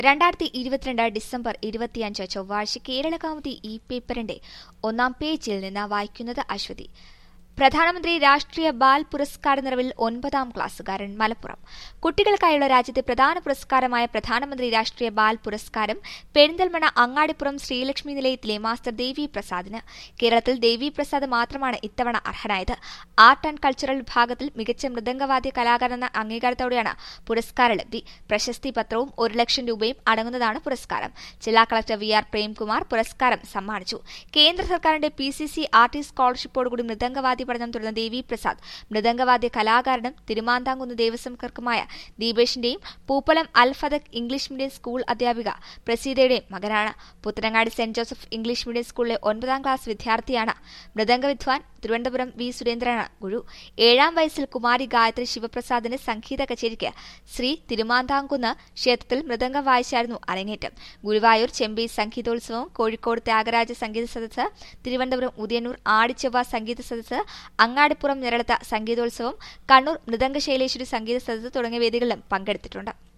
2022 December 25 ചൊവ്വാഴ്ച കേരളകൗമുദി ഈ പേപ്പറിന്റെ ഒന്നാം പേജിൽ നിന്ന് വായിക്കുന്നത് അശ്വതി. പ്രധാനമന്ത്രി രാഷ്ട്രീയ ബാൽ പുരസ്കാര നിറവിൽ 9ാം ക്ലാസ്സുകാരൻ. മലപ്പുറം. കുട്ടികൾക്കായുള്ള രാജ്യത്തെ പ്രധാന പുരസ്കാരമായ പ്രധാനമന്ത്രി രാഷ്ട്രീയ ബാൽ പുരസ്കാരം പെരിന്തൽമണ്ണ അങ്ങാടിപ്പുറം ശ്രീലക്ഷ്മി നിലയത്തിലെ മാസ്റ്റർ ദേവി പ്രസാദിന്. കേരളത്തിൽ ദേവി പ്രസാദ് മാത്രമാണ് ഇത്തവണ അർഹനായത്. ആർട്ട് ആൻഡ് കൾച്ചറൽ വിഭാഗത്തിൽ മികച്ച മൃദംഗവാദ്യ കലാകാരൻ എന്ന അംഗീകാരത്തോടെയാണ് പുരസ്കാര ലബ്ധി. പ്രശസ്തി പത്രവും 1 ലക്ഷം രൂപയും അടങ്ങുന്നതാണ് പുരസ്കാരം. ജില്ലാ കളക്ടർ VR പ്രേംകുമാർ പുരസ്കാരം സമ്മാനിച്ചു. കേന്ദ്ര സർക്കാരിന്റെ PCC ആർട്ടിസ്റ്റ് സ്കോളർഷിപ്പോടുകൂടി മൃദംഗവാദ്യ പഠനം തുടർന്ന ദേവി പ്രസാദ് മൃദംഗവാദ്യ കലാകാരനും തിരുമാന്താംകുന്ന് ദേവസ്വം ക്ലർക്കുമായ ദീപേഷിന്റെയും Pooppalam Al Fatah English medium school അധ്യാപിക പ്രസീതയുടെയും മകനാണ്. പുത്തനങ്ങാടി സെന്റ് ജോസഫ് ഇംഗ്ലീഷ് മീഡിയം സ്കൂളിലെ 9ാം ക്ലാസ് വിദ്യാർത്ഥിയാണ്. മൃദംഗ വിദ്വാൻ തിരുവനന്തപുരം V സുരേന്ദ്രനാണ് ഗുരു. 7ാം വയസ്സിൽ കുമാരി ഗായത്രി ശിവപ്രസാദിന്റെ സംഗീത കച്ചേരിക്ക് ശ്രീ തിരുമാന്താംകുന്ന് ക്ഷേത്രത്തിൽ മൃദംഗം വായിച്ചായിരുന്നു അരങ്ങേറ്റം. ഗുരുവായൂർ ചെമ്പൈ സംഗീതോത്സവം, കോഴിക്കോട് ത്യാഗരാജ സംഗീത സദസ്സ്, തിരുവനന്തപുരം ഉദയന്നൂർ ആടിച്ചവ്വ സംഗീത സദസ്സ്, അങ്ങാടിപ്പുറം നിരളത്ത സംഗീതോത്സവം, കണ്ണൂർ മൃദംഗ ശൈലേശ്വരി സംഗീത സദസ്സ് തുടങ്ങിയ വേദികളിലും പങ്കെടുത്തിട്ടുണ്ട്.